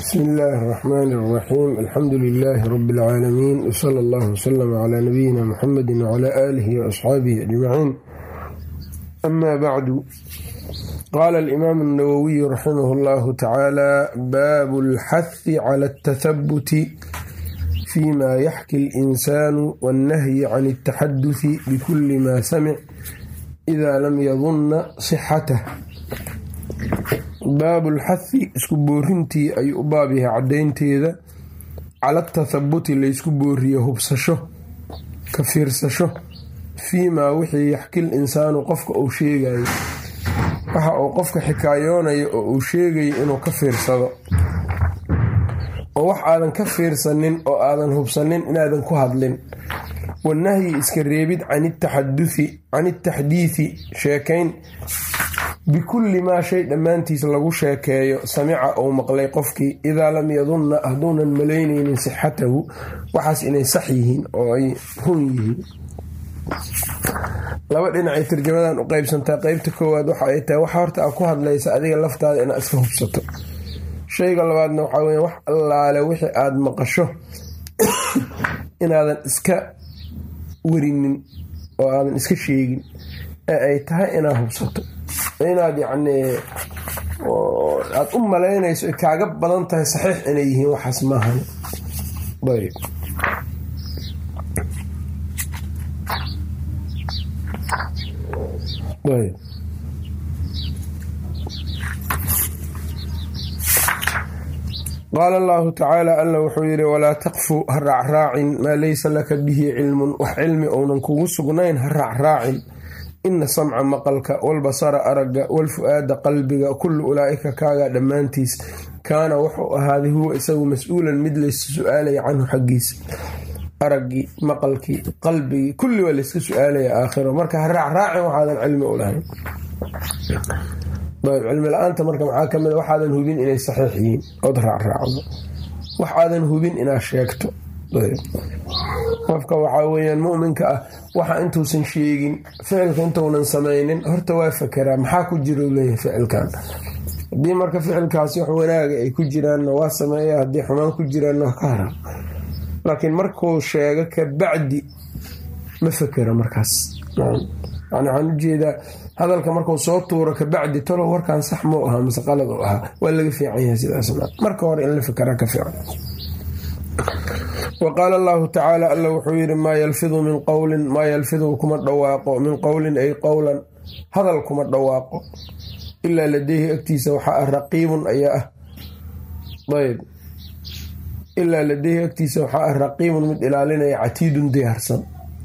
بسم الله الرحمن الرحيم. الحمد لله رب العالمين، وصلى الله وسلم على نبينا محمد وعلى آله وأصحابه أجمعين. أما بعد، قال الإمام النووي رحمه الله تعالى: باب الحث على التثبت فيما يحكي الإنسان والنهي عن التحدث بكل ما سمع إذا لم يظن صحته. baabu lxathi isku boorintii ayuu u baab yahay caddaynteeda cala tathabuti laysku booriyo hubsasho ka fiirsasho fiimaa wixii yaxkil insaanu qofka uu sheegayo, waxa uu qofka xikaayoonayo oo uu sheegayo inuu ka fiirsado, oo wax aadan ka fiirsanin oo aadan hubsanin inaadan ku hadlin. wanahyi iska reebid can itaxdiithi sheekayn bikulli maa shay dhammaantiis lagu sheekeeyo samica uu maqlay qofkii idaa lam yadunna hadduunan malaynaynin sixatahu waxaas inay sax yihiin oo ay run yihiin. laba dhinacay tarjamadan u qaybsantaa. qeybta koowaad waxa ay tahay waxa horta aad ku hadlaysa adiga laftaada inaad iska hubsato. shayga labaadna waxaa weya wax allaale wixii aada maqasho inaadan iska warinin oo aadan iska sheegin ee ay tahay inaad hubsato, inaad aad u malaynayso ay kaaga badan tahay saxiix inay yihiin waxaas maahan. qaala allahu tacaala, alla wuxuu yidhi: walaa taqfu ha raacraacin maa laysa laka bihi cilmun, wax cilmi ounan kugu sugnayn ha raacraacin. ina samca maqalka, walbasara aragga, walfu-aada qalbiga, kullu ulaa'ika kaagaa dhammaantiis kaana wuxuu ahaaday huwa isagu mas-uulan mid layska su-aalaya canhu xaggiisa. araggii, maqalkii, qalbigii, kulli waa layska su-aalaya aakhiro. marka ha raacraacin waxaadan cilmi u lahayn. cilmi la-aanta marka maxaa ka mida waxaadan hubin inay saxiix yihiin ood raacraacdo, waxaadan hubin inaad sheegto. qofka waxaa weyaan muminka ah waxa intuusan sheegin ficilka intuunan samaynin horta waa fakeraa maxaa ku jiro leeyahay ficilkan. haddii marka ficilkaasi wax wanaaga ay ku jiraanna waa sameeya, haddii xumaan ku jiraanna waa ka haraa. laakiin markuu sheego kabacdi ma fakera markaas. waxaan ujeedaa hadalka markuu soo tuuro kabacdi talow warkaan sax mau ahaa mase qalad u ahaa, waa laga fiican yahay sidaas. marka hore in la fakeraa ka fiican. waqaala allahu tacaala, alla wuxuu yidhi: maa yalfidu min qowlin, maa yalfidu kuma dhawaaqo min qowlin ay qowlan hadal kuma dhawaaqo ilaa ladeyhi agtiisa waxaa ah raqiibun ayaa ah. ayb ilaa ladeyhi agtiisa waxaa ah raqiibun mid ilaalinaya, catiidun diyaarsan.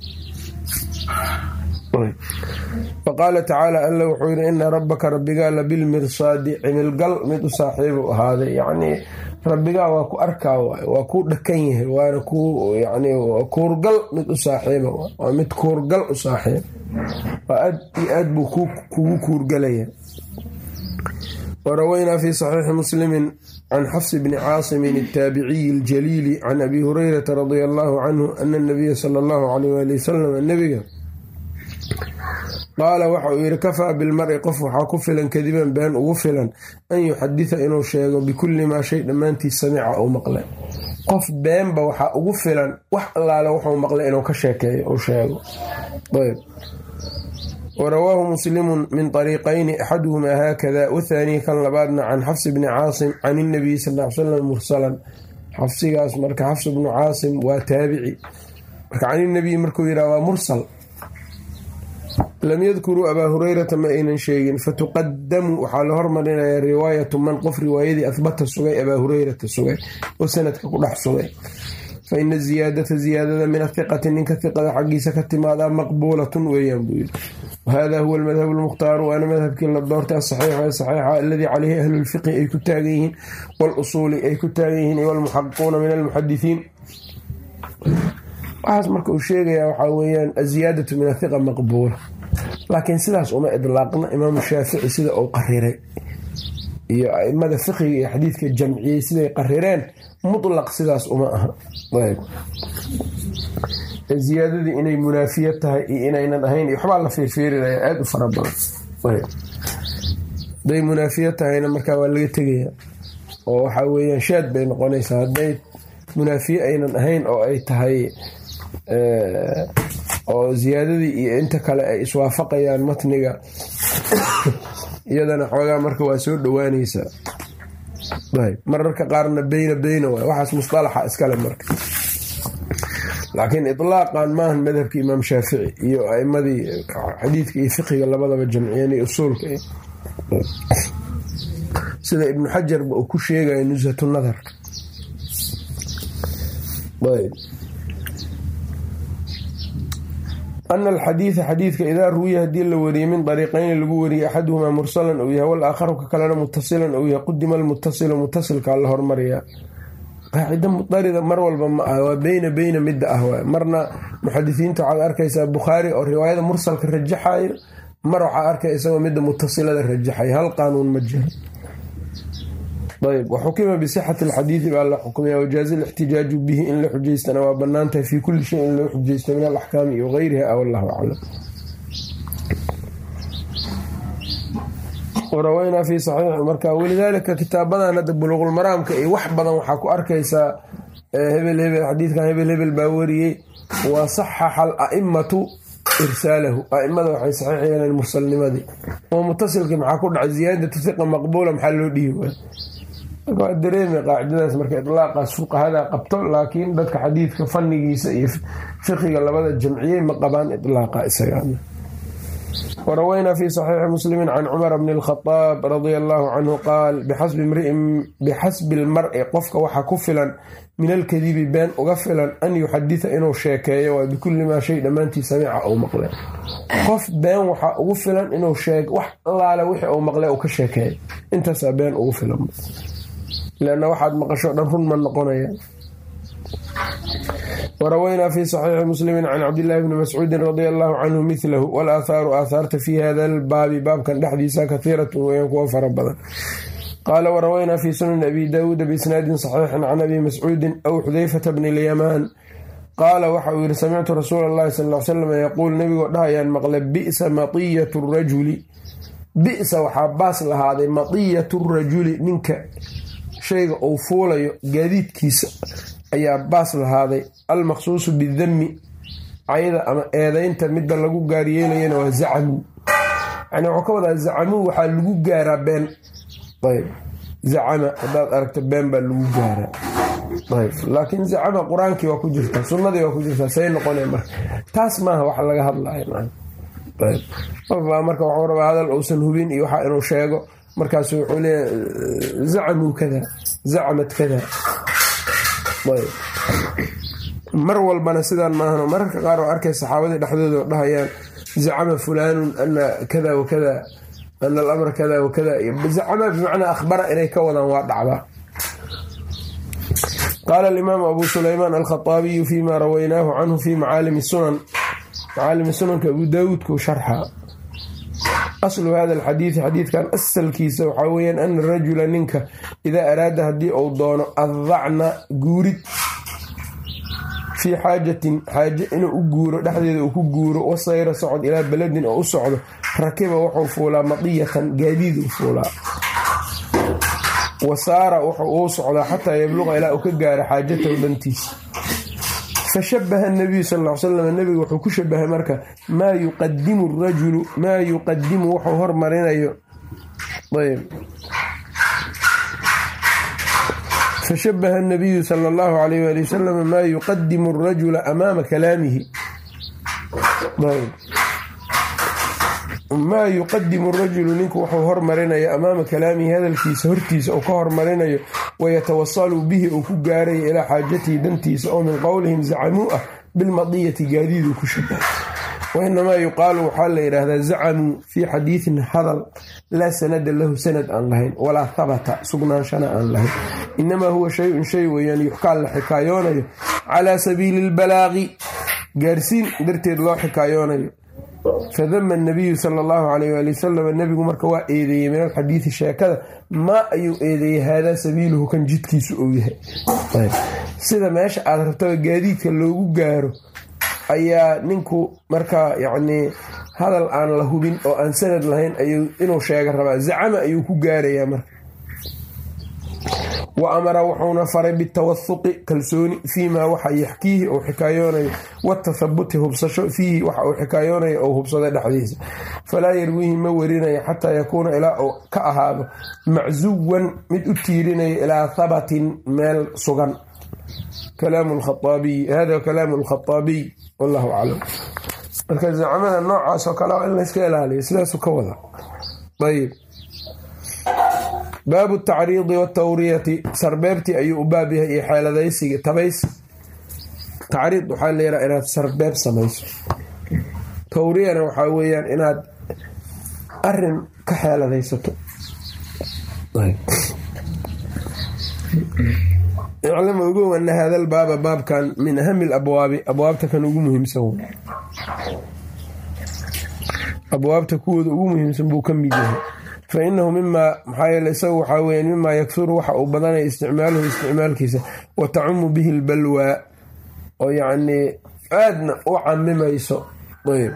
waqaala tacaala, alla wuxuu yidhi: ina rabbaka rabbigaa labilmirsaadi, cimilgal mid u saaxiibu ahaaday. yacnii rabbigaa waa ku arkaa waay, waa kuu dhakan yahay, waana kuurgal mid u saaxiiba, waa mid kuurgal u saaxiib, waa aad iyo aad buu kugu kuurgalaya. warawaynaa fi saxiixi muslimin can xafs bni caasimin ataabiciyi aljaliili can abi hurayrata radia allahu canhu ana anabiya sala allahu alayh waali wasalam nabiga qaala waxa uu yidhi: kafaa bilmari qof waxaa ku filan kadiban been ugu filan an yuxaditha inuu sheego bikulli maa shay dhammaantiis samica uu maqlay. qof beenba waxaa ugu filan wax allaale wuxuu maqlay inuu ka sheekeeyo uu sheego. ayb warawaahu muslimun min طariiqayni axaduhumaa haakada wathaanii kan labaadna can xafs bni caasim can inabiy sal l slam mursalan. xafsigaas marka xafs bnu caasim waa taabici, marka can inabiy markuu yidhaha waa mursal. lam yadkuruu abaa hurayrata ma aynan sheegin, fatuqadamu waxaa la hormarinayaa riwaayatu man qof riwaayadii ahbata sugay abaa hurayrata sugay oo sanadka ku dhex sugay. fa ina ziyaadata ziyaadada min athiqati ninka hiqada xaggiisa ka timaadaa maqbuulatun weeyaan buu yidhi. wahada huwa almadhabu lmukhtaaru, waana madhabkii la doortay asaxiixu ee saxiixa aladii caleyhi ahlulfiqhi ay ku taagan yihiin, walusuuli ay ku taagan yihiin, walmuxaqiquuna min almuxadithiin. waxaas marka uu sheegayaa waxaa weeyaan aziyaadatu min athiqa maqbuula, laakiin sidaas uma idlaaqna. imaamu shaafici sida uu qariray iyo aimada fiqiga iyo xadiidka jamciyey siday qarireen mutlaq sidaas uma aha. ziyaadadii inay munaafiya tahay iyo inaynan ahayn iyo waxbaa la fiirfiirinaya aada u fara badan. haday munaafiya tahayna markaa waa laga tegayaa oo waxaa weeyaan shaad bay noqonaysaa hadday munaafiye aynan ahayn oo ay tahay oo ziyaadadii iyo inta kale ay iswaafaqayaan matniga iyadana xoogaa marka waa soo dhowaanaysaa. mararka qaarna beyna waay waxaas musطalaxa iskale marka, laakiin iطlaaqan maahan madhabka imaam shaafici iyo a'imadii xadiidka iyo fiqiga labadaba jamciyeen iyo usuulka sida ibnu xajarba uu ku sheegaya nushat nadarka. ana alxadiida xadiidka idaa ruwiya haddii la wariyey min dariiqayni lagu wariyey axaduhumaa mursalan ou yahay walaakharu ka kalena mutasilan ou yahay qudima almutasilu mutasilkaa la hormariyaa. qaacida mudarida mar walba ma ah, waa beyna midda ah waay. marna muxadisiinta waxaad arkaysaa bukhaari oo riwaayada mursalka rajaxayo, mar waxaa arkay isagoo midda mutasilada rajaxayo. hal qaanuun ma jiro. ayb waxukima bisixati alxadiidi baa la xukumaya wajaazi lixtijaaju bihi in la xujaystana waa banaan tahay fii kulli shay in loo xujaysto min alaxkaami iyo gayriha wallahu aclam. waraweynaa fi saxiix marka walidaalika kitaabadan hadda buluuqulmaraamka iyo wax badan waxaa ku arkaysaa hebel xadiidkan hebel baa wariyey wa saxaxa ala'immatu irsaalahu. a'imada waxay saxiix yeeleen mursalnimadii oo mutasilkii maxaa ku dhacay ziyaadatu hiqa maqbuula maxaa loo dhihi waay. waa dareemay qaacidadaas marka idlaaqaas fuqahada qabto, laakiin dadka xadiidka fannigiisa iyo fiqiga labada jamciyey ma qabaan idlaaqa isaga. waraweynaa fi saxiixi muslimi can cumar bni اlkhadaab radia allahu canhu qaal bixasbi lmari qofka waxaa ku filan min alkadibi been uga filan an yuxadita inuu sheekeeyo waa bikulli maa shay dhammaantii samica ou maqle. qof been waxaa ugu filan inuu wax allaale wixii uu maqle uu ka sheekeeyo, intaasaa been ugu filan, lanna waxaad maqasho dhan run ma noqonaya. waraweynaa fi saxiixi muslimi can cabdillaahi bni mascuudin radia allahu canhu milahu walaaathaaru aathaarta fi hada albaabi baabkan dhexdiisa kahiiratun weyaan kuwa fara badan. qaala waraweynaa fi sunani abi daawuuda biisnaadin saxiixin can abi mascuudin aw xudayfata bni lyamaan qaala waxa uu yihi samictu rasuula allahi sal l slam yaquul nebigoo dhahayaan maqle bi'sa matiyatu rajuli, bi'sa waxaa baas lahaaday matiyatu rajuli ninka shayga uu fuulayo gaadiidkiisa ayaa baas lahaaday. almaqsuusu bidami cayda ama eedaynta midda lagu gaaryeelayana waa zacamu, yani wuxuu ka wadaa zacamu waxaa lagu gaaraa been. ayb zacama haddaad aragto been baa lagu gaaraa. ayb laakiin zacama qur-aankii waa ku jirtaa, sunnadii waa ku jirtaa, say noqone marka taas maaha wax laga hadlayo. ayb qofbaa marka waxuu rabaa hadal uusan hubin iyo waxa inuu sheego, markaasu wuxuu leeyahay zacamuu kada zacamad kada. mar walbana sidaan maahan, mararka qaar oo arkay saxaabadii dhexdooda oo dhahayaan zacama fulaanun ana kada wakada ana alamra kada wakada. zacama bimacnaa akhbara inay ka wadaan waa dhacdaa. qaala alimaamu abu sulaymaan alkhaaabiyu fima rawaynaahu canhu fi macaalimi sunan, macaalimi sunanka abu daawuudkuu sharxa. aslu hada alxadiidi xadiidkan asalkiisa waxaa weyaan ana rajula ninka idaa araada haddii uu doono addacna guurid fii xaajatin xaaje inuu u guuro dhexdeeda uu ku guuro, wasayra socod ilaa beledin oo u socdo, rakiba wuxuu fuulaa madiyatan gaadiiduu fuulaa, wasaara wuxuu uu socdaa xataa yabluqa ilaa uu ka gaaro xaajatahu dhantiisa. fashabaha nabiyu sal l slam nabiga wuxuu ku shabahay marka maa yuqadimu rajulu maa yuqadimu wuxuu hormarinayo. ayb fashabaha nabiyu sala allahu alayh waali wasalam maa yuqadimu arajula amaama kalaamihi. ayb maa yuqadimu rajulu ninku wuxuu hormarinayo amaama kalaamihi hadalkiisa hortiisa uu ka hormarinayo, wayatawasalu bihi uu ku gaarayo ilaa xaajatihi dantiisa, oo min qowlihim zacamuu ah bilmadiyati gaadiiduu ku shabahay. wainamaa yuqaalu waxaa la yidhaahdaa zacamuu fii xadiidin hadal laa sanada lahu sanad aan lahayn walaa habata sugnaanshana aan lahayn, inamaa huwa shayun shay weeyaan yuxkaa la xikaayoonayo calaa sabiili lbalaaqi gaarsiin darteed loo xikaayoonayo. fadama nabiyu sala allahu alayh waali wasalam nebigu marka waa eedeeyey min alxadiidi sheekada maa ayuu eedeeyey haadaa sabiiluhu kan jidkiisu ou yahay. sida meesha aad rabtaba gaadiidka loogu gaaro ayaa ninku markaa yacnii hadal aan la hubin oo aan sanad lahayn ayuu inuu sheega rabaa, zacama ayuu ku gaarayaa marka. wa amara wuxuuna faray bitawathuqi kalsooni fiimaa waxa yaxkiihi ou xikaayoonayo watathabuti hubsasho fiihi waxa uu xikaayoonayo ou hubsada dhexdiisa falaa yarwiihi ma werinayo xataa yakuuna ilaa uu ka ahaado macsuwan mid u tiirinayo ilaa habatin meel sugan. kalaamu lkhaaabiy hada kalaamu lkhaaabiy wallahu aclam. marka zacmada noocaasoo kale in layska ilaaliyo sidaasuu ka wada. ayb baabu tacriidi watawriyati sarbeebtii ayuu u baab yahay iyo xeeladaysiga tabays. tacriid waxaa layidhaha inaad sarbeeb samayso, tawriyana waxaa weeyaan inaad arin ka xeeladaysato. iclam ogow ana hada albaaba baabkan min ahami labwaabi abwaabta kan ugu muhiimsan, abwaabta kuwooda ugu muhiimsan buu ka mid yahay. fa inahu mimaa maxaa yeele isagu waxaa weya mimaa yaksuru waxa uu badanaya isticmaaluhu isticmaalkiisa wa tacumu bihi lbalwaa oo yacnii aadna u camimayso. ayb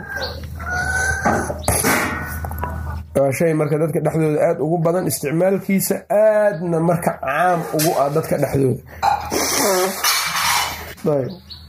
waa shay marka dadka dhexdooda aada ugu badan isticmaalkiisa, aadna marka caam ugu ah dadka dhexdooda. ayb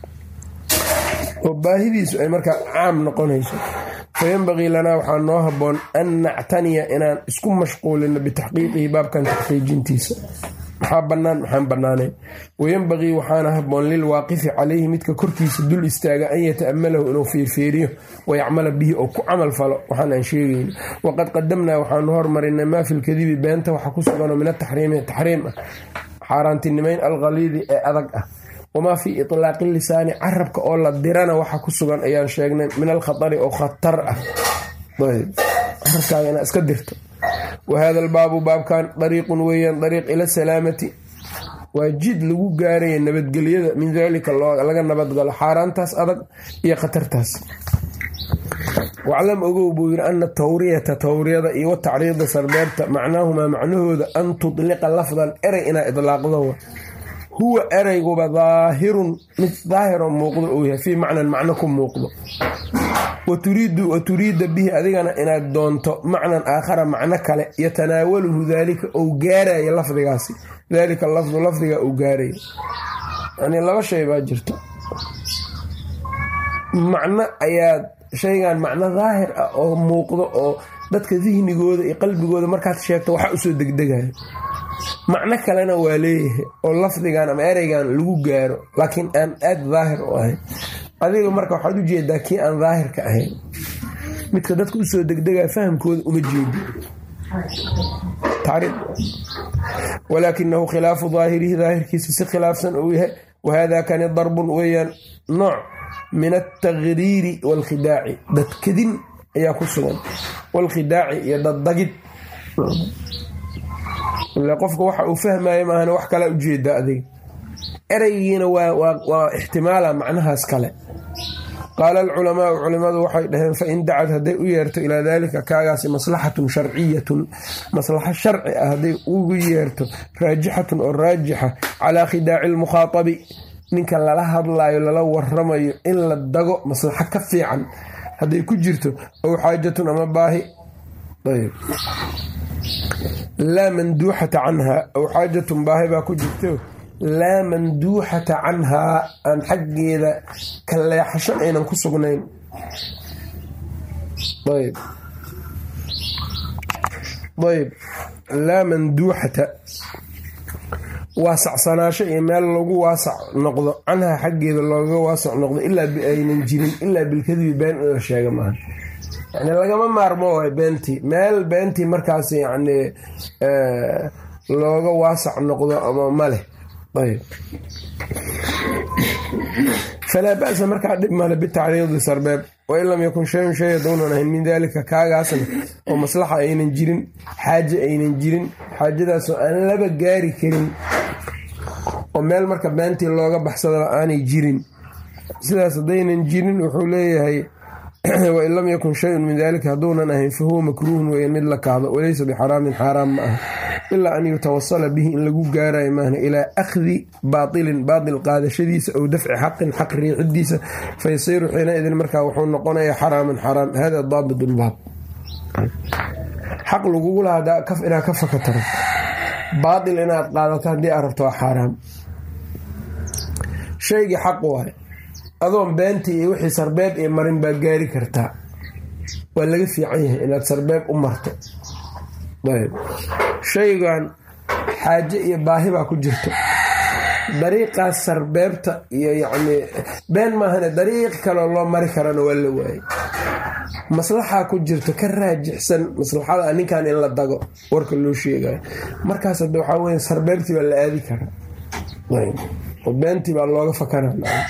oo baahidiisu ay marka caam noqonayso. fayanbagii lanaa waxaa noo haboon an nactaniya inaan isku mashquulino bitaxqiiqihi baabkan taxqiijintiisa, maxaa bannaan maxaan bannaanayn. wayanbagii waxaana haboon lilwaaqifi calayhi midka korkiisa dul istaaga an yata'amalahu inuu fiirfiiriyo wayacmala bihi oo ku camal falo waxaan aan sheegayno. waqad qadamnaa waxaanu hormarinay maa fi lkadibi beenta waxa ku suganoo min ataxriimi taxriim ah, xaaraantinimayn alkhaliidi ee adag ah, wamaa fii itlaaqi lisaani carabka oo la dirana waxa ku sugan ayaan sheegnay min alkhatari oo khatar ah. carabkaaga inaa iska dirto. wahada albaabu baabkan dariiqun weeyaan dariiq ila salaamati, waa jid lagu gaaraya nabadgelyada min daalika laga nabadgalo xaaraantaas adag iyo khatartaas. waclam ogow buu yidhi ana tawriyata tawriyada iyo watacriida sarbeebta macnaahumaa macnahooda an tudliqa lafdan erey inaa idlaaqdo, huwa ereyguba daahirun mid daahiroo muuqdo uu yahay fii macnan macno ku muuqdo. wa turiida bihi adigana inaad doonto macnan aakhara macno kale yatanaawaluhu daalika ou gaaraya lafdigaasi, daalika lafdu lafdiga uu gaaraya. yani laba shay baa jirto, macno ayaad shaygan macno daahir ah oo muuqdo oo dadka dihnigooda iyo qalbigooda markaad sheegto waxa usoo degdegayo. macno kalena waa leeyahay oo lafdigan ama ereygan lagu gaaro laakiin aan aad daahir u ahayn. adiga marka waxaad u jeedaa kii aan daahirka ahayn, midka dadka usoo degdegaya fahamkooda uma jeedi. walaakinahu khilaafu daahirihi daahirkiisa si khilaafsan uu yahay. wahada kani darbun weeyaan nooc min altagriiri waalkhidaaci, dadkadin ayaa ku sugan, waalkhidaaci iyo daddagid. ila qofka waxa uu fahmaya maahana wax kala ujeeda adiga. ereygiina waa ixtimaala macnahaas kale. qaala alculamaau culimadu waxay dhaheen fain dacad hadday u yeerto ilaa daalika kaagaasi maslaxatun sharciyatun, maslaxo sharci ah hadday ugu yeerto, raajixatun oo raajixa calaa khidaaci lmukhaatabi, ninka lala hadlaayo lala waramayo in la dago maslaxo ka fiican hadday ku jirto, ow xaajatun ama baahi. laa manduuxata canhaa, ow xaajatun baahi baa ku jirto, laa manduuxata canhaa aan xaggeeda ka leexasho aynan ku sugnayn. ayb laa manduuxata waasacsanaasho iyo meel lagu waasac noqdo, canhaa xaggeeda looga waasac noqdo ilaa aynan jirin, ilaa bilkadibi been in la sheega maaha. yani lagama maarmo waay beentii, meel beentii markaas yani looga waasac noqdo ama maleh. ayb falaa ba'sa markaa dhib male bitacriidi sarbeeb, wain lam yakun shayun shay hadownan ahayn min daalika kaagaasna oo maslaxa aynan jirin, xaaje aynan jirin, xaajadaasoo aan laba gaari karin oo meel marka beentii looga baxsadaba aanay jirin. sidaas haddaynan jirin wuxuu leeyahay wain lam yakun shayun min daalika hadduunan ahayn fahuwa makruuhun weeyaan mid la kahdo, walaysa bixaraamin xaaraam ma aha, ilaa an yutawasala bihi in lagu gaarayo maahna ilaa akhdi baatilin baatil qaadashadiisa ow dafci xaqin xaq riixidiisa, fayasiiru xiinaidin markaa wuxuu noqonayaa xaraaman xaraam. hada daabit lbaab. xaq lagugu lahaa inaad ka fakataro baatil inaad qaadato haddii aad rabto waa xaaraam. shaygii xaq waay adoon beentii iyo wixii sarbeeb iyo marin baa gaari kartaa, waa laga fiican yahay inaad sarbeeb u marto. shaygan xaaje iyo baahi baa ku jirto, dariiqaas sarbeebta iyo yacni been maahane dariiq kaloo loo mari karana waa la waayay. maslaxaa ku jirto ka raajixsan maslaxada ninkan in la dago warka loo sheegayo, markaas hadda waxaa weya sarbeebtii baa la aadi karaa oo beentii baa looga fakana.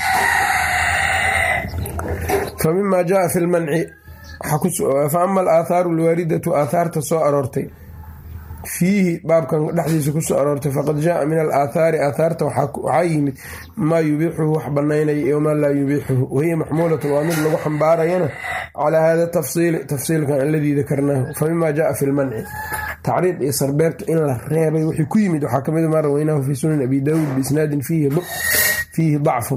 fa mima jaa fi lmanci fa ama alaathaaru alwaaridatu aathaarta soo aroortay fiihi baabkan dhexdiisa kusoo aroortay faqad jaaa min alaathaari aathaarta waxaa yimid maa yubiixuhu wax banaynaya iyo maa laa yubiixuhu, wahiya maxmuulatun waa mid lagu xambaarayana calaa hada tafsiilkan alladii dakarnaahu. fa mima jaaa fi lmanci tacriid iyo sarbeebta in la reebay wixii ku yimid waxaa kamid maa rawaynaahu fi sunan abi daawuud biisnaadin fiihi dacfun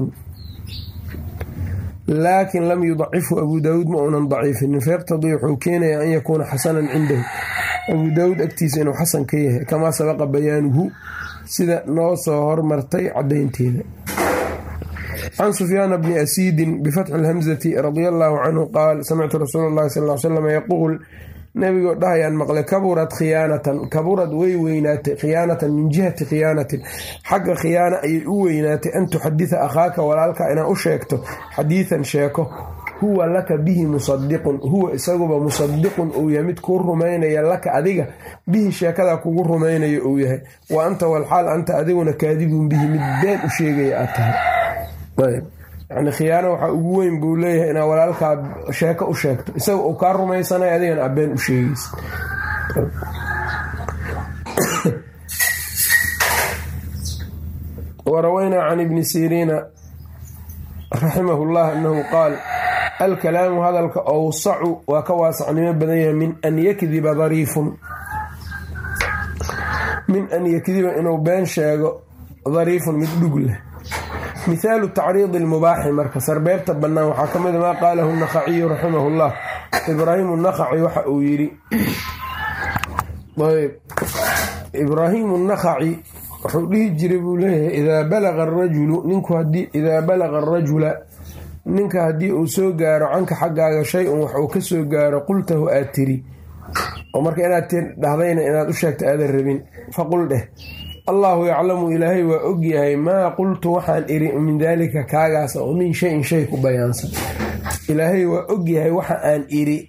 laakin lam yudacifhu abu daawuud ma uunan daciifinin, fayaqtadii wuxuu keenayaa an yakuuna xasanan cindahu abu daawuud agtiisa inuu xasan ka yahay, kamaa sabaqa bayaanuhu sida noo soo hormartay cadaynteeda. can sufyaana bni asiidin bifatxi lhamzati radia allaahu canhu qaal samictu rasuula llahi sal l slam yaquul, nabigoo dhahayaan maqlay kaburad khiyaanatan, kaburad way weynaatay khiyaanatan min jihati khiyaanatin, xagga khiyaana ayay u weynaatay an tuxaditha akhaaka walaalka inaad u sheegto xadiidan sheeko huwa laka bihi musadiqun, huwa isaguba musadiqun uu yahay mid kuu rumaynaya laka adiga bihi sheekadaa kugu rumaynayo uu yahay, wa anta walxaal anta adiguna kaadibun bihi mid been u sheegaya aad tahay. yani khiyaano waxaa ugu weyn buu leeyahay inaad walaalkaa sheeko u sheegto isaga uu kaa rumaysanay adigana abeen u sheegaysa. warawaynaa can ibni siriina raximahu llah anahu qaal alkalaamu hadalka awsacu waa ka waasacnimo badan yahay min an yakdiba dariifun, min an yakdiba inuu been sheego dariifun mid dhug leh. mithaalu tacriidi lmubaaxi marka sarbeebta bannaan waxaa ka mida maa qaalahu naqaciyu raximahu llah, ibraahimu naqaci waxa uu yidhi. ibraahimu naqaci wuxuu dhihi jiray buu leeyahay idaa balaga arajulu idaa balaga arajula ninka haddii uu soo gaaro canka xaggaaga shay-un wax uu ka soo gaaro qultahu aad tiri, oo marka inaad dhahdayna inaad u sheegto aadan rabin, faqul dheh allaahu yaclamu ilaahay waa ogyahay maa qultu waxaan iri min daalika kaagaas oo min shayin shay ku bayaansan, ilaahay waa ogyahay waxa aan iri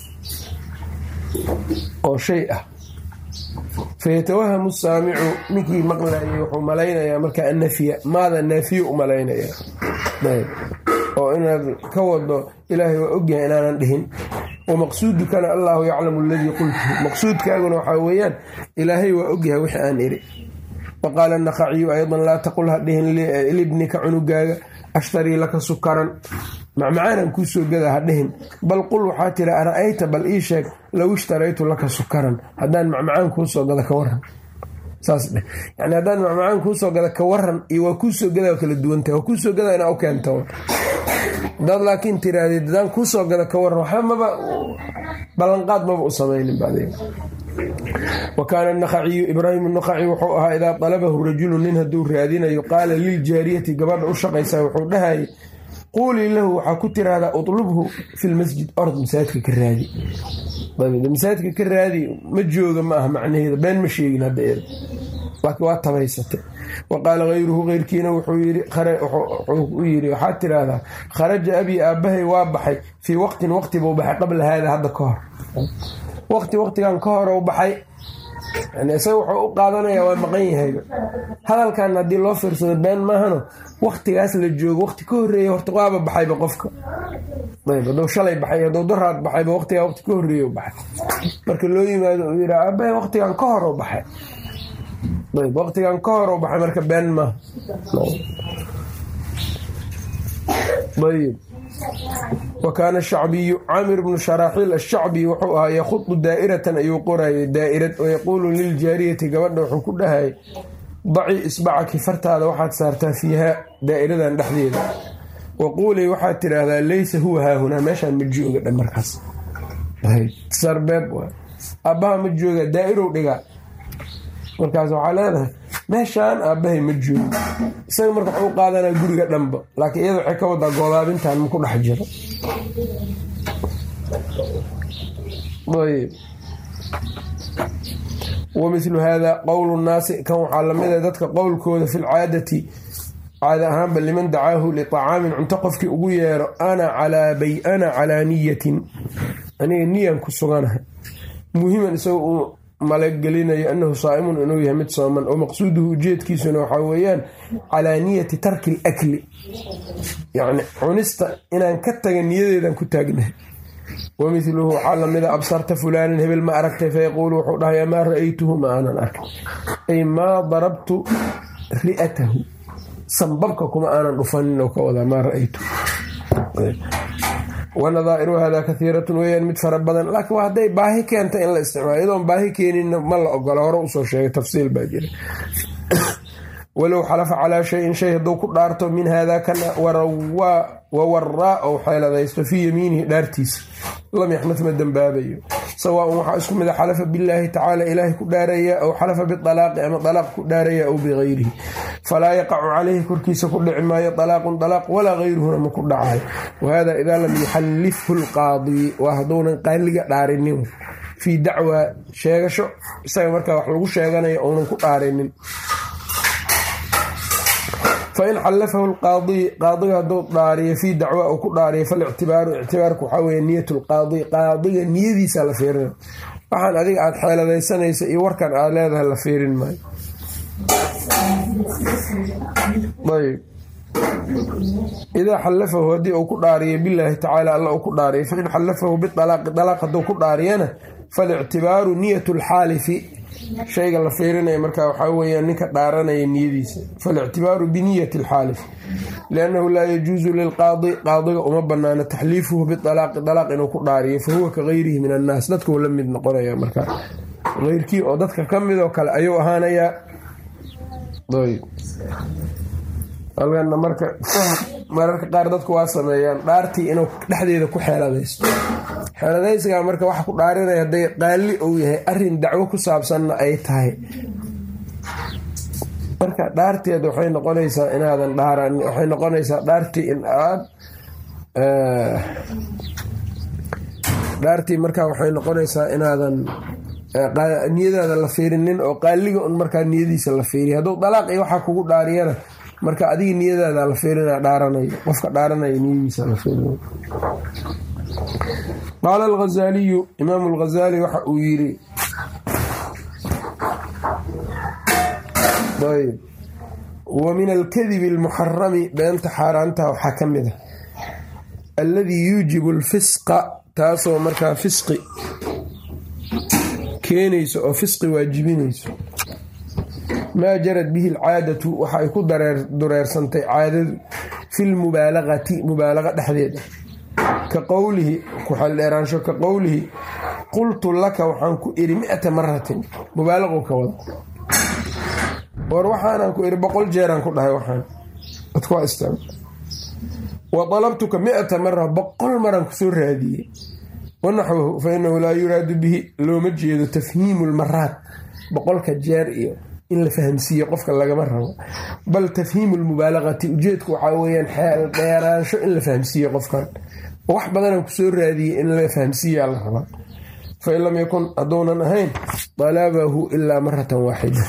oo shay ah. fayatawahamu saamicu ninkii maqlayay wuxuu malaynayaa marka annafya maada naafiyo u malaynayaa oo inaad ka wado ilaahay waa ogyahay inaanan dhihin, wamaqsuudukana allaahu yaclamu aladii qultu, maqsuudkaaguna waxaa weeyaan ilaahay waa ogyahay wixii aan iri. waqaala naqaciyu aydan laa taqul ha dhihin libnika cunugaaga ashtarii laka sukaran, macmacaanan kuu soo gada ha dhihin, bal qul waxaa tiri ara-ayta bal ii sheeg low ishtaraytu laka sukaran, haddaan macmacaan kuu soo gada ka waran. saas dheh yani haddaan macmacaan kuu soo gada ka waran iyo waa kuu soo gada kala duwantahay, waa kuu soo gada inaa u keento. hadaad laakiin tiraahdeed haddaan kuu soo gada ka waran waxba maba ballanqaad maba u samaynin baadee. wa kaana naqaciyu ibraahim naqaci wuxuu ahaa idaa dalabahu rajulu nin hadduu raadinayo qaala liljaariyati gabadha u shaqaysaa wuxuu dhahayay quulii lahu waxaa ku tiraahdaa utlubhu fi lmasjid, orod masaajidka ka raadi. masaajidka ka raadi ma jooga ma aha macnaheeda, been ma sheegin hadda eeda laakiin waa tabaysatay. wa qaala hayruhu keyrkiina wuxuu yidhi waxaad tiraahdaa kharaja abii aabbahay waa baxay fii waqtin waqti buu baxay qabla haada hadda ka hor, waqtigan ka hor u baxay, yani isaga wuxuu u qaadanayaa waa maqan yahayba. hadalkan haddii loo fiirsado been maahano, waqtigaas la joogo waqti ka horreeya horta waaba baxayba qofka. hadduu shalay baxay hadduu daraad baxayba waqtigaa waqti ka horreeya u baxay, marka loo yimaado uu yidhaa aabbahay waqtigan ka hor u baxay, waqtigan ka hor u baxay marka been maaha. ayb wa kaana shacbiyu caamir bnu sharaaxiil ashacbi wuxuu ahaa yakhudu daa'iratan ayuu qorayay daa'irad, wayaquulu liljaariyati gabadha wuxuu ku dhahayay daci isbacaki fartaada waxaad saartaa fiihaa daa'iradan dhexdeeda, waquulay waxaad tidhaahdaa laysa huwa haahunaa meeshaan ma jooga dhan markaas sarbeeb aabbaha ma jooga daa'irow dhigaa markaas waxaa leedahay meeshaan aabbahay ma joogo. isaga marka waxuu qaadanaa guriga dhanba, laakiin iyada waxay ka wadaa goobaabintan maku dhex jiro. ayb wamilu hada qowlu nnaasi, kan waxaa lamida dadka qowlkooda fi lcaadati caada ahaanba liman dacaahu liطacaamin cunto qofkii ugu yeero ana calaa niyatin, aniga niyan ku suganahay, muhiman isagoo uu malagelinayo anahu saa'imun inuu yahay mid sooman, oo maqsuuduhu ujeedkiisuna waxaa weeyaan calaa niyati tarki lakli, yacni cunista inaan ka taga niyadeedan ku taagnahay. wamiluhu waxaa lamida absarta fulaanan hebel ma aragtay, fayaquulu wuxuu dhahay maa ra'aytuhu ma aanan arkay, ay maa darabtu ri'atahu, sanbabka kuma aanan dhufanin oo ka wadaa maa ra'aytu. wanadaa'iru hada kaiiratun weeyaan mid fara badan, laakiin waa hadday baahi keenta in la isticmaalo, iyadoon baahi keeninna ma la ogola. hore usoo sheegay tafsiil baa jira. walow xalafa calaa shayin shay hadduu ku dhaarto min haadaa kan wawaraa ou xeeladaysto fii yamiinihi dhaartiisa, lam yaxnad ma dembaabayo. sawaaun waxaa isku mida xalafa billaahi tacaala ilaahay ku dhaaraya, aw xalafa bialaaqi ama alaaq ku dhaaraya, aw bigayrihi, falaa yaqacu calayhi korkiisa ku dhici maayo alaaqun alaaq walaa gayruhuna ma ku dhacayo. wahada idaa lam yuxallifhu lqaadi, waa hadduunan qaaliga dhaarinin fii dacwaa sheegasho, isaga markaa wax lagu sheeganayo uunan ku dhaarinin. fain xallafahu lqaadiy, qaadiga hadduu dhaariyo fii dacwa uu ku dhaariyo, falictibaaru ictibaarku waxaa weeye niyat lqaadi, qaadiga niyadiisa la fiirina. waxaan adiga aada xeeladaysanaysa iyo warkan aada leedahay la fiirin maayo. ayb idaa xallafahu haddii uu ku dhaariyo bilaahi tacaala alla uu ku dhaariyo, fain xallafahu bialaaqi alaaq hadduu ku dhaariyana falictibaaru niyat lxaalifi, shayga la fiirinaya markaa waxaa weeyaan ninka dhaaranaya niyadiisa. falictibaaru biniyati alxaalif liannahu laa yajuusu lilqaadi, qaadiga uma banaano taxliifuhu bialaaqi alaaq inuu ku dhaariyo, fahuwa ka gayrihi min annaas, dadka uu la mid noqonaya markaa eyrkii oo dadka ka mid oo kale ayuu ahaanayaa. halkana marka mararka qaar dadku waa sameeyaan dhaartii inuu dhexdeeda ku xeeladaysto. xeeladaysigaa marka waxa ku dhaarinaya hadday qaali uu yahay arrin dacwo ku saabsanna ay tahay, marka dhaarteeda waxay noqonaysaa inaadan dhaaran, waxay noqonaysaa dhaartii in aad dhaartii markaa waxay noqonaysaa inaadan niyadaada la fiirinin oo qaaliga un markaa niyadiisa la fiiriya. hadduu dalaaq iyo waxaa kugu dhaariyana marka adiga niyadaada la fiirina, dhaaranayo qofka dhaaranaya niyadiisa la fiirina. qaala alghazaaliyu, imaamu alghazaali waxa uu yidhi ayb wa min alkadibi almuxarami, beenta xaaraantaha waxaa ka mid a alladii yuujibu alfisqa, taasoo markaa fisqi keenayso oo fisqi waajibinayso, maa jarad bihi alcaadatu, waxa ay ku dureersantay caadadu, fi lmubaalagati mubaalaga dhexdeeda, ka qowlihi ku xeeldheeraansho, ka qowlihi qultu laka waxaan ku iri 100 maratin, mubaalaqo ka wada, war waxaanaan ku iri 100 jeeraan ku dhahay, waxaan dadku waa isticmaal. wa dalabtuka 100 mara, 100 maraan kusoo raadiyey. wanaxwahu fa inahu laa yuraadu bihi, looma jeedo tafhiimu lmaraat, 100ka jeer iyo in la fahamsiiye qofka lagama rabo, bal tafhiimu lmubaalagati, ujeedku waxaa weeyaan xeel dheeraansho in la fahamsiiye qofkan, wax badanaan kusoo raadiyey in la fahamsiiyaa la rabaa. fain lam yakun, hadduunan ahayn dalabahu ilaa maratan waaxida,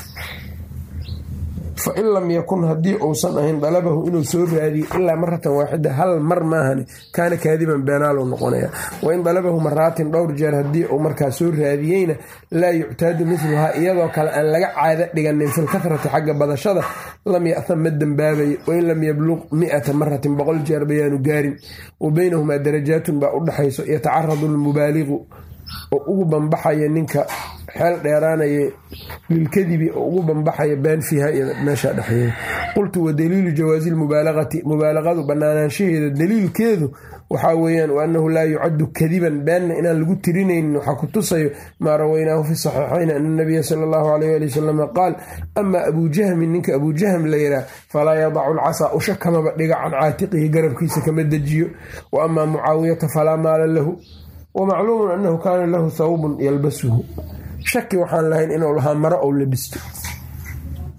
fain lam yakun haddii uusan ahayn dalabahu inuu soo raadiyo ilaa maratan waaxida, hal mar maahani, kaana kaadiban beenaaluu noqonaya. wain dalabahu maraatin, dhowr jeer haddii uu markaa soo raadiyeyna, laa yuctaadu miluhaa, iyadoo kale aan laga caado dhiganin filkathrati xagga badashada, lam ya'tam ma dembaabayo. wain lam yabluq 100 maratin, 100 jeer bayaanu gaarin. wa baynahumaa darajaatun baa u dhaxayso, yatacaradu lmubaaliqu oo ugu banbaxaya ninka xeel dheeraanaya, lilkadibi oo ugu banbaxaya been fiiha iyo meesha dhexeeya. qultu wa daliilu jawaazi lmubaalagati, mubaalagadu banaanaanshaheeda daliilkeedu waxaa weeyaan wa annahu laa yucaddu kadiban, beenna inaan lagu tirinaynin waxaa ku tusayo maa rawaynaahu fi saxiixayn ana nabiya sala allahu alayh ali wasalam qaal amaa abujahmin, ninka abujahm la yihaah, falaa yadacu lcasaa, usha kamaba dhiga can caatiqihi, garabkiisa kama dejiyo. wa amaa mucaawiyata falaa maala lahu, wamacluumun annahu kaana lahu thawbun yalbasuhu, shaki waxaan lahayn inuu lahaa maro ou labisto.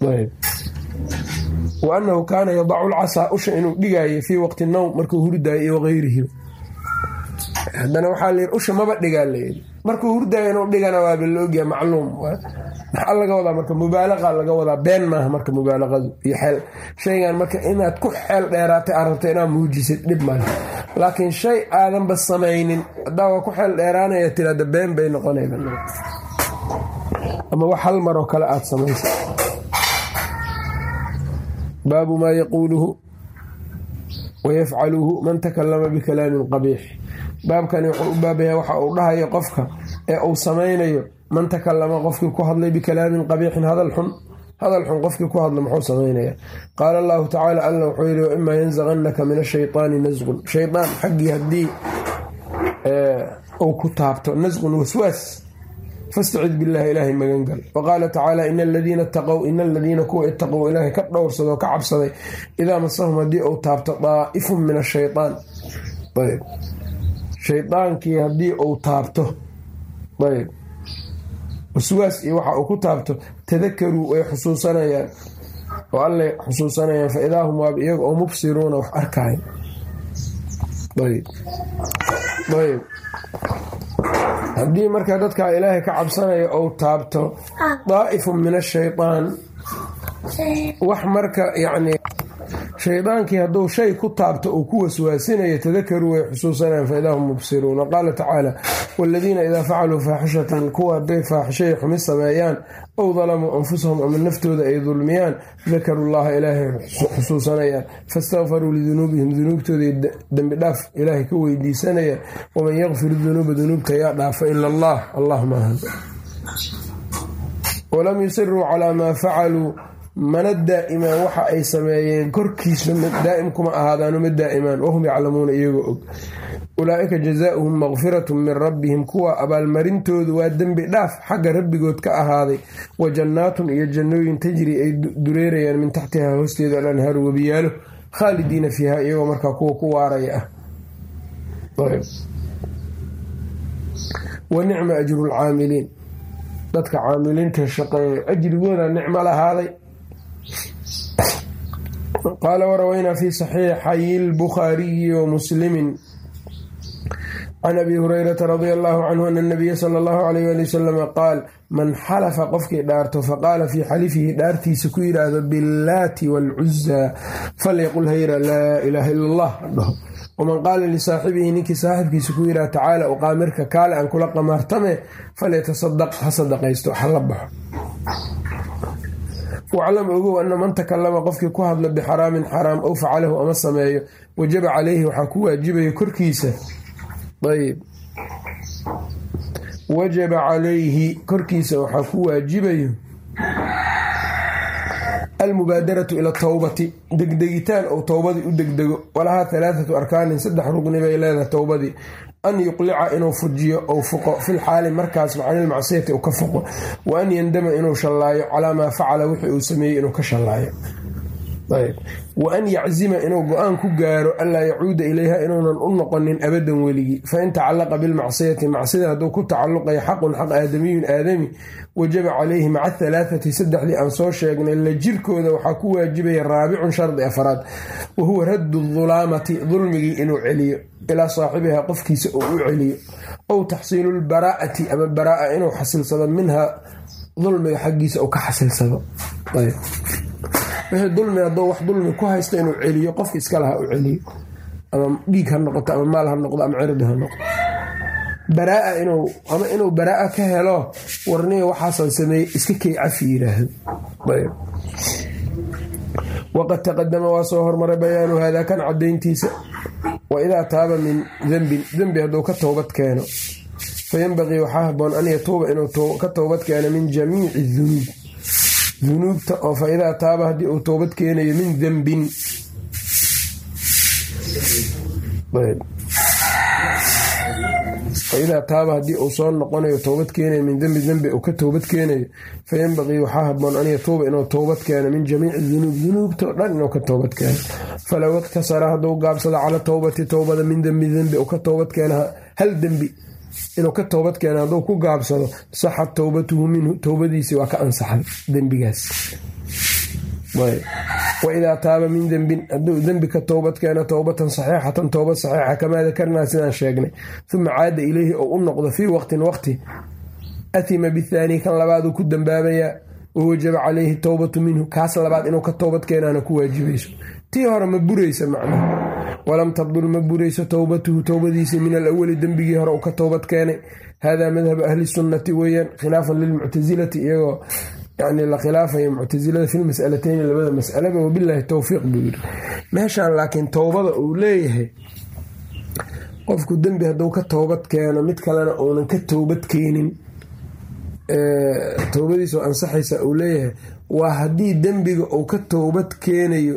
wa annahu kaana yadacu lcasaa usha inuu dhigaayo fii waqti nowm markuu hurdaayo iyo waqayrihi. haddana waxaa layidhi usha maba dhigaa layidhi markuu hurdaayo inuu dhigana waaba la ogyaha macluum. maxaa laga wadaa marka? mubaalaqa laga wadaa, been maaha marka mubaalaqadu iyo xeel shaygan marka inaad ku xeel dheeraatay aad rabta inaad muujisid dhib male, laakiin shay aadanba samaynin haddaa waa ku xeel dheeraanaya tiraada been bay noqonayda, ama wax hal maroo kale aad samaysa. baabu maa yaquuluhu wayafcaluhu man takalama bikalaamin qabiix. baabkani wuxuu u baabayaa waxa uu dhahayo qofka ee uu samaynayo man takalama qofkii ku hadlay bikalaamin qabiixin hadal xun qofkii ku hadla muxuu samaynaya. qaala allahu tacaala alla wuxuu yidhi waimaa yanzaqannaka min ashayطaani nasqun, shaydaan xaggii haddii uu ku taabto nasqun waswaas fastacid billahi ilaahay magangal. waqaala tacaala ina aladiina kuwa itaqow ilaahay ka dhowrsadoo ka cabsaday idaa masahum haddii uu taabto daa'ifun min ashayطaan, shaydaankii haddii uu taabto waswaas iyo waxa uu ku taabto tadakaruu way xusuusanayaan oo allay xusuusanayaan fa idaa hum waaba iyaga oo mubsiruuna wax arkaayo. haddii marka dadkaa ilaahay ka cabsanaya ou taabto daa'ifun min ashayطaan, wax marka yacni shaydaankii hadduu shay ku taabto uu ku waswaasinayo tadakaruu way xusuusanayaan fa idaa hum mubsiruun. waqaala tacaala waaladiina idaa facaluu faaxishatan, kuwa hadday faaxishay xumi sameeyaan ow dalamuu anfusahum ama naftooda ay dulmiyaan dakaruu llaha ilaahay xusuusanayaan faistakfaruu lidunuubihim, dunuubtooday dembi dhaaf ilaahay ka weydiisanayaan. waman yakfiru dunuuba dunuubta yaa dhaafa ila allah, allah maahan. walam yusiruu calaa maa facaluu, mana daa'imaan waxa ay sameeyeen korkiisa daa'im kuma ahaadaano ma daa'imaan, wahum yaclamuuna iyagoo og. ulaa'ika jazaauhum makfiratun min rabbihim, kuwa abaalmarintoodu waa dembi dhaaf xagga rabbigood ka ahaaday, wa jannaatun iyo jannooyin tajri ay dureerayaan min taxtihaa hoosteeda alanhaaru webiyaalo khaalidiina fiiha iyagoo markaa kuwa ku waaraya ah. wa nicma ajru lcaamiliin, dadka caamiliinta shaqeeya ajrigooda nicmo lahaaday. qaala warawaynaa fi saxiixay lbukhaariyi wa muslimin can abi hurayrata radia allahu canhu ana nabiya sala allahu alayh ali wasalam qaal man xalafa qofkii dhaarto faqaala fii xalifihi dhaartiisa ku yidhaahdo billaati waalcuzaa falyaqul hayra laa ilaaha ila allah dhaho. waman qaala lisaaxibihi ninkii saaxibkiisa ku yidhahdo tacaala uqaamirka kaale aan kula qamaartame falyatasadaq ha sadaqaysto hala baxo. waclam ogow ana man takalama qofkii ku hadla bixaraamin xaraam ow facalahu ama sameeyo wajaba calayhi waxaa ku waajibayo korkiisa wajaba calayhi korkiisa waxaa ku waajibayo almubaadaratu ila towbati, degdegitaan ou towbadii u degdego. walahaa 3 arkaanin 3 rugni bay leedahay towbadii. an yuqlica inuu fujiyo ou fuqo filxaali markaas canilmacsiyati uu ka fuqo, wa an yandama inuu shallaayo calaa maa facala wixii uu sameeyey inuu ka shallaayo. wa an yaczima inuu go-aan ku gaaro anlaa yacuuda ilayha inuunan u noqonin abadan weligii. fain tacallaqa bilmacsiyati, macsida hadduu ku tacalluqayo xaqun xaq aadamiyun aadami wajaba calayhi maca 3 3 aan soo sheegnay la jirkooda waxaa ku waajibaya raabicun shardi afraad, wa huwa raddu dulaamati, dulmigii inuu celiyo ilaa saaxibihaa qofkiisa uu u celiyo, ow taxsiilu lbaraa'ati ama baraa'a inuu xasilsado minha dulmiga xaggiisa uu ka xasilsado. wixii dulmi hadduu wax dulmi ku haysta inuu celiyo qofka iska laha u celiyo, ama dhiig ha noqoto ama maal ha noqdo ama cirdi ha noqdo. baraa'a inuu baraa'a ka helo warniga waxaasaan sameeyey iska kay cafi yidhaahdo. waqad taqadama waa soo hormaray bayaanu haadaa kan cadayntiisa. wa idaa taaba min dembi hadduu ka toobad keeno fayanbaqii waxaa haboon an yatuuba inuu ka toobad keeno min jamiici dunuub, dunuubta oo fa idaa taaba haddii uu toobad keenayo min dembin faidaa taaba haddii uu soo noqonayo toobad keenayo min dembi uu ka toobad keenayo fayanbaqii waxaa haboon an yatuuba inuu toobad keeno min jamiici dunuub, dunuubtao dhan inuu ka toobad keeno. falow iktasara hadduu gaabsado cala towbati towbada min dembi uu ka toobad keena hal dembi inuu ka toobad keena hadduu ku gaabsado saxad towbatuhu minhu, towbadiisii waa ka ansaxay dembigaas. waidaa taaba min dembin hadduu dembi ka towbad keeno towbatan saxiixatan towbad saxiixa kamaa dakarnaa sidaan sheegnay uma caada ileyhi oo u noqdo fii waqtin waqti athima bithaani kan labaaduu ku dambaabayaa wawajaba calayhi towbatu minhu kaas labaad inuu ka towbad keenaana ku waajibayso tii hore ma buraysa macnaha walam tabdul ma burayso towbatuhu towbadiisii min alawali dembigii hore uu ka towbad keenay hada madhabu ahli sunnati weeyaan khilaafan lilmuctasilati iyagoo yani la khilaafaya muctasilada fi lmas'alateyni labada mas'alaba wabilaahi towfiiq buu yiri meeshaan laakiin towbada uu leeyahay qofku dembi hadduu ka towbad keeno mid kalena uunan ka towbad keenin towbadiisoo ansaxaysa uu leeyahay waa haddii dembiga uu ka towbad keenayo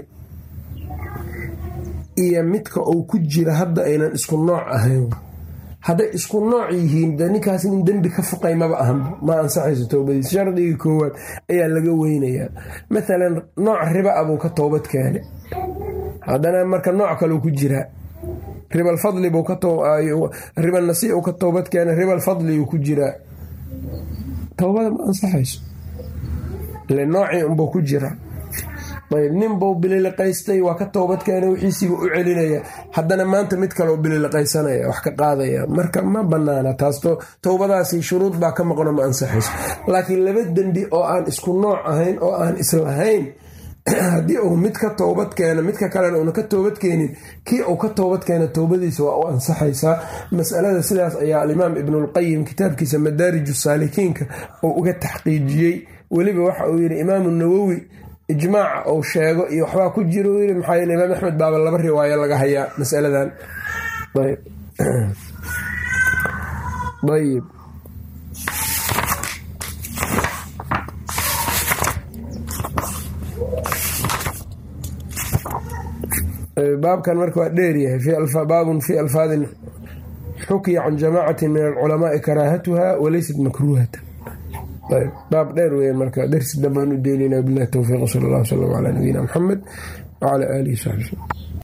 iyo midka uu ku jira hadda aynan isku nooc ahayn. hadday isku nooc yihiin de ninkaas nin dembi ka fuqay maba ahanba ma ansaxayso towbadiis. shardigii koowaad ayaa laga weynayaa. maalan nooc riba abuu ka towbad keenay haddana marka nooc kaleu ku jiraa ribalfadli ribalnasi uu ka towbad keenay ribalfadliuu ku jiraa towbada ma ansaxayso ile noocii unbuu ku jiraa. ayb ninbuu bililiqaystay waa ka towbad keenay wixiisiiba u celinaya haddana maanta mid kaleo bililiqaysanaya wax ka qaadaya marka ma banaana taas towbadaasi shuruud baa ka maqno ma ansaxayso. laakiin laba dembi oo aan isku nooc ahayn oo aan islahayn haddii uu mid ka towbad keeno midka kalena uuna ka toobad keenin kii uu ka toobad keena towbadiisa waa u ansaxaysaa. masalada sidaas ayaa alimaam ibnulqayim kitaabkiisa madaariju saalikiinka uu uga taxqiijiyey. weliba waxa uu yidhi imaamu nawowi ijmaaca uu sheego iyo waxbaa ku jira uu yidhi maxaa yeele imaam axmed baaba laba riwaayo laga hayaa masaladan. ayb baabkan marka waa dheeryahay baabun fi alfaadin xukiya can jamaacatin min alculamaai karaahatuha walaysat makruuhatan. baab dheer weyan marka darsi dambaan u deynayna billahi towfiiq sal allah wslam calaa nabiyina muxamed wcalaa aalihi wsaxbi wslm.